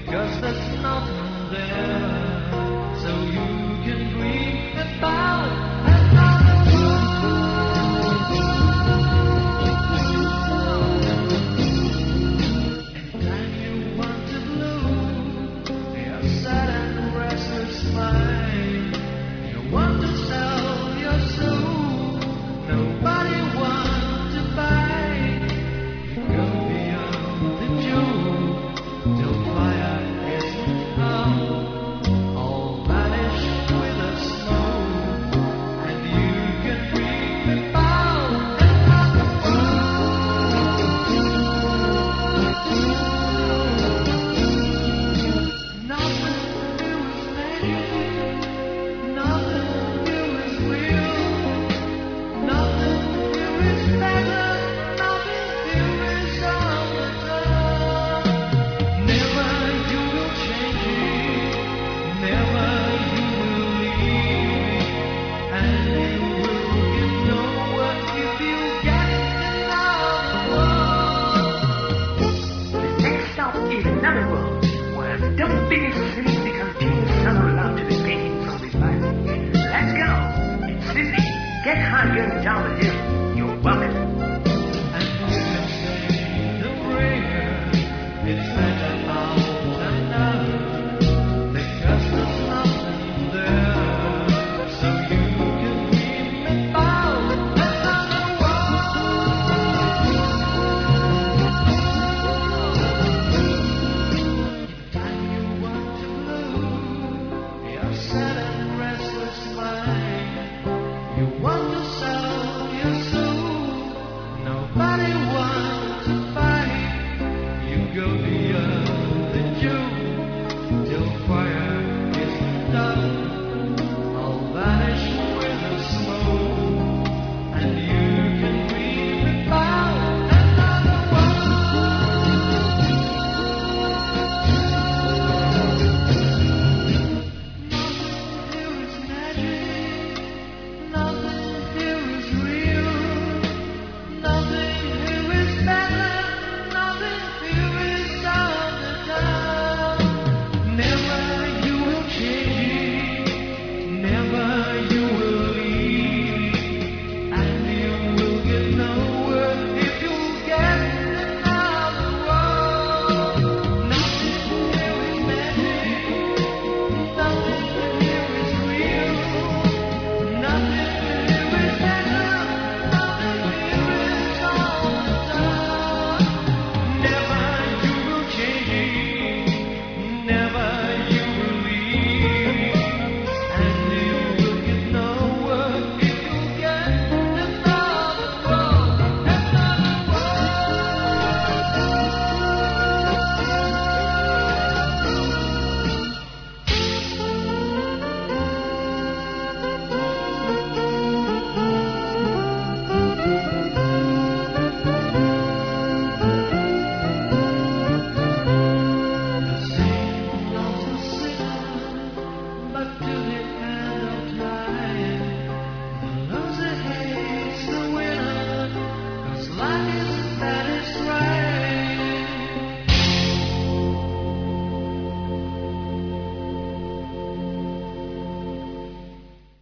'cause there's nothing there, so you can dream about another world. Anytime you want to bloom, your sad and restless mind, you want to sell your soul, nobody wants to buy. You go beyond the joke till fire isn't out, all vanish with a smoke, and you can dream about another world. Nothing new is made, nothing new is real, nothing new is better, nothing new is on the turn. Never you will change it, never you will leave me, and you will get nowhere if you get another world. The next stop is another world, where the double biggest city contains summer love to the paintings on this planet. Let's go! Sissy, get high going down the hill.